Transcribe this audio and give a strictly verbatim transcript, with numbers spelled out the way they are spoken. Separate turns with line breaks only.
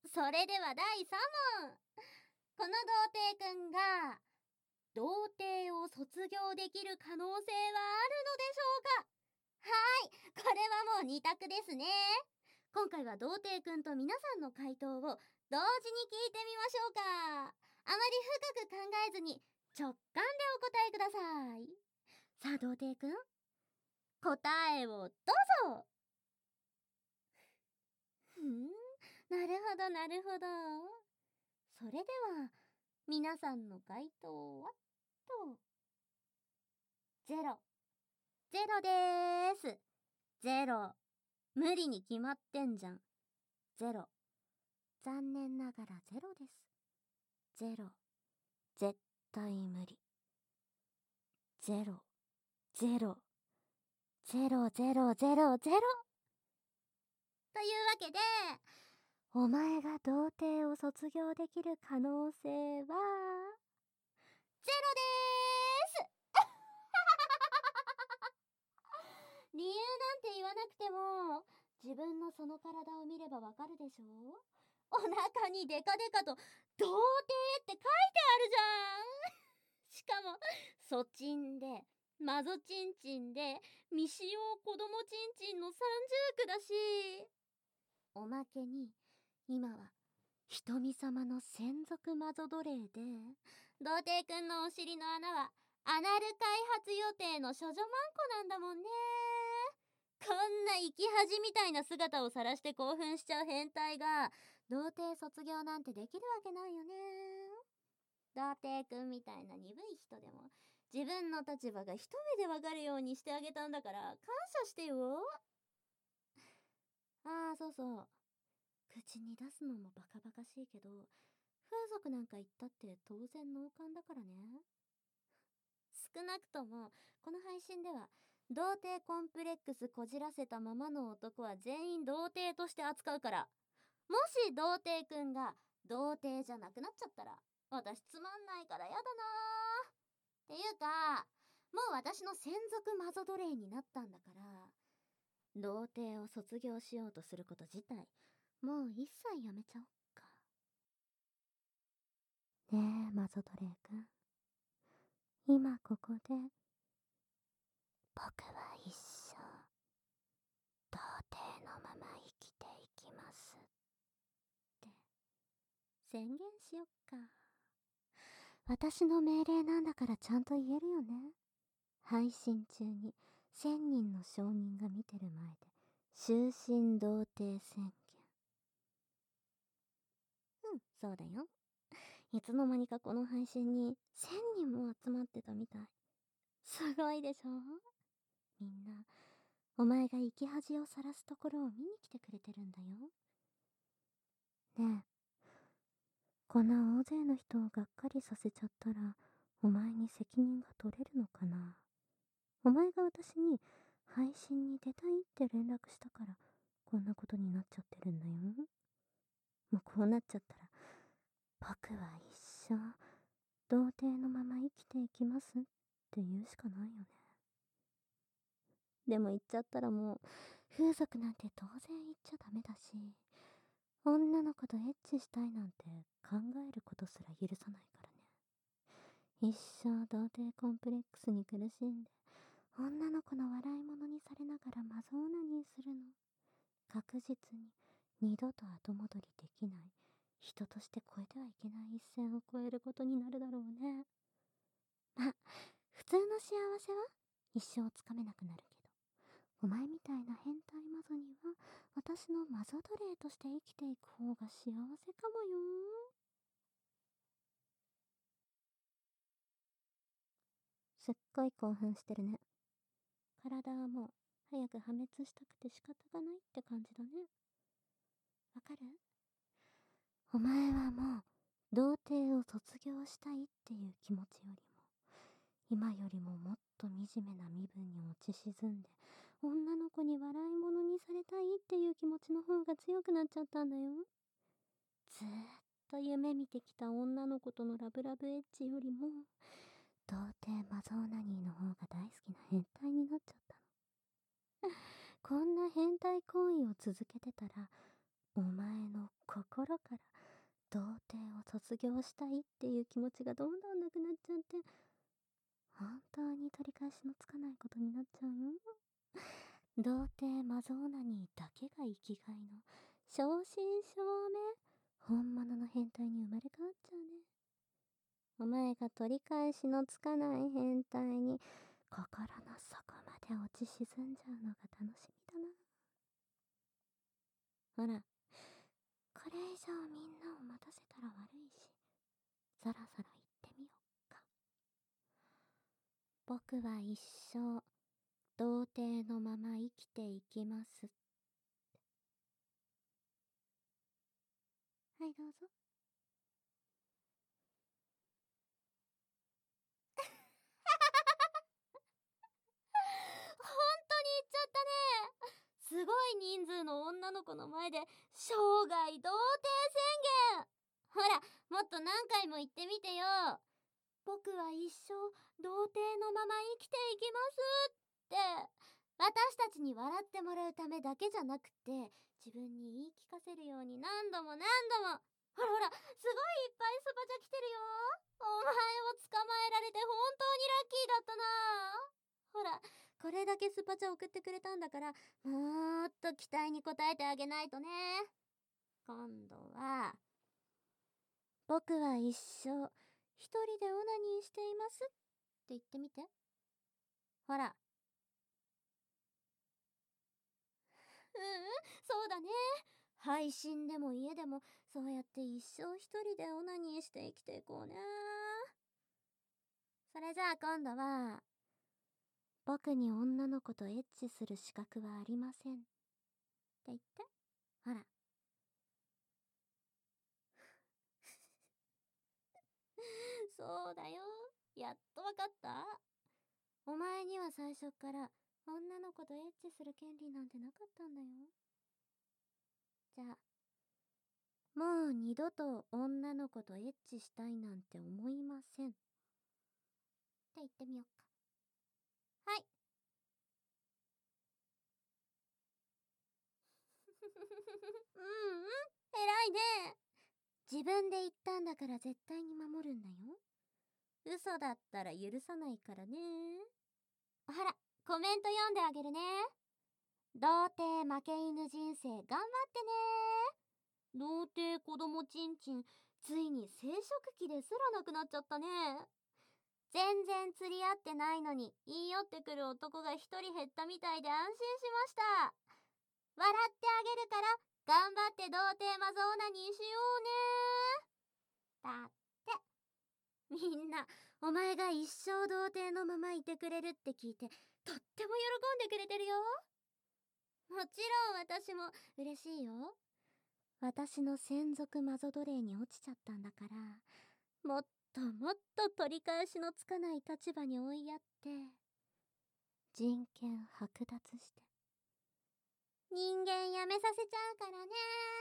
それではだいさん問。この童貞くんが童貞を卒業できる可能性はあるのでしょうか？はい、これはもうに択ですね。今回は童貞くんと皆さんの回答を同時に聞いてみましょうか。あまり深く考えずに直感でお答えください。さあ童貞くん、答えをどうぞ。ふん、なるほどなるほど。それでは皆さんの回答はとゼロゼロでーす。ゼロ。無理に決まってんじゃん。ゼロ。残念ながらゼロです。ゼロ。絶対無理。ゼロ。ゼロ。ゼロゼロゼロゼロ。というわけで、お前が童貞を卒業できる可能性は、ゼロでーす理由なんて言わなくても、自分のその体を見ればわかるでしょ？お腹にデカデカと童貞って書いてあるじゃんしかもソチンでマゾチンチンで未使用子供チンチンの三重苦だし、おまけに今は瞳様の専属マゾ奴隷で、童貞くんのお尻の穴はアナル開発予定の少女マンコなんだもんね。こんな生き恥みたいな姿を晒して興奮しちゃう変態が童貞卒業なんてできるわけないよね。童貞くんみたいな鈍い人でも自分の立場が一目でわかるようにしてあげたんだから感謝してよ。ああ、そうそう、口に出すのもバカバカしいけど、風俗なんか行ったって当然脳幹だからね。少なくともこの配信では童貞コンプレックスこじらせたままの男は全員童貞として扱うから、もし童貞くんが童貞じゃなくなっちゃったら私つまんないからやだなー。っていうかもう私の専属マゾ奴隷になったんだから、童貞を卒業しようとすること自体もう一切やめちゃおっか。ねえマゾ奴隷くん、今ここで僕は一生童貞のまま生きていきますって宣言しよっか。私の命令なんだからちゃんと言えるよね。配信中にせんにんの証人が見てる前で終身童貞宣言。うん、そうだよ。いつの間にかこの配信にせんにんも集まってたみたい。すごいでしょ？みんなお前が生き恥をさらすところを見に来てくれてるんだよ。ねえ、こんな大勢の人をがっかりさせちゃったらお前に責任が取れるのかな。お前が私に配信に出たいって連絡したからこんなことになっちゃってるんだよ。もうこうなっちゃったら僕は一生童貞のまま生きていきますって言うしかないよね。でも言っちゃったらもう風俗なんて当然言っちゃダメだし、女の子とエッチしたいなんて考えることすら許さないからね。一生童貞コンプレックスに苦しんで女の子の笑い物にされながらマゾオナニーするの、確実に二度と後戻りできない、人として越えてはいけない一線を越えることになるだろうね。まあ普通の幸せは一生つかめなくなるけど、お前みたいな変態マゾには私のマゾ奴隷として生きていく方が幸せかもよ。すっごい興奮してるね。体はもう早く破滅したくて仕方がないって感じだね。わかる？お前はもう童貞を卒業したいっていう気持ちよりも今よりももっと惨めな身分に落ち沈んで女の子に笑い物にされたいっていう気持ちの方が強くなっちゃったんだよ。ずーっと夢見てきた女の子とのラブラブエッチよりも童貞マゾーナニーの方が大好きな変態になっちゃったの。こんな変態行為を続けてたらお前の心から童貞を卒業したいっていう気持ちがどんどんなくなっちゃって、本当に取り返しのつかないことになっちゃうよ。童貞マゾーナニーだけが生きがいの正真正銘本物の変態に生まれ変わっちゃうね。お前が取り返しのつかない変態に心の底まで落ち沈んじゃうのが楽しみだな。ほら、これ以上みんなを待たせたら悪いし、そろそろ行ってみよっか。僕は一生童貞のまま生きていきます。はいどうぞ。本当に言っちゃったね。すごい人数の女の子の前で生涯童貞宣言。ほら、もっと何回も言ってみてよ。僕は一生童貞のまま生きていきますって私たちに笑ってもらうためだけじゃなくて、自分に言い聞かせるように何度も何度も。ほらほら、すごいいっぱいスパチャ来てるよ。お前を捕まえられて本当にラッキーだったな。ほら、これだけスパチャ送ってくれたんだから、もっと期待に応えてあげないとね。今度は僕は一生一人でオナニーしていますって言ってみて。ほら。うんうん、そうだね。配信でも家でもそうやって一生一人でオナニーして生きていこうね。それじゃあ今度は、僕に女の子とエッチする資格はありませんって言って。ほら。そうだよ。やっとわかった？お前には最初から女の子とエッチする権利なんてなかったんだよ。じゃあ、もう二度と女の子とエッチしたいなんて思いませんって言ってみよっか。はい。うんうん、偉いね。自分で言ったんだから絶対に守るんだよ。嘘だったら許さないからね。ほら、コメント読んであげるね。童貞負け犬人生頑張ってね。童貞子供ちんちん、ついに生殖器ですらなくなっちゃったね。全然釣り合ってないのに言い寄ってくる男が一人減ったみたいで安心しました。笑ってあげるから頑張って童貞マゾーナにしようね。だって。みんなお前が一生童貞のままいてくれるって聞いてとっても喜んでくれてるよ。もちろん私も嬉しいよ。私の専属マゾ奴隷に落ちちゃったんだから、もっともっと取り返しのつかない立場に追いやって人権剥奪して人間やめさせちゃうからね。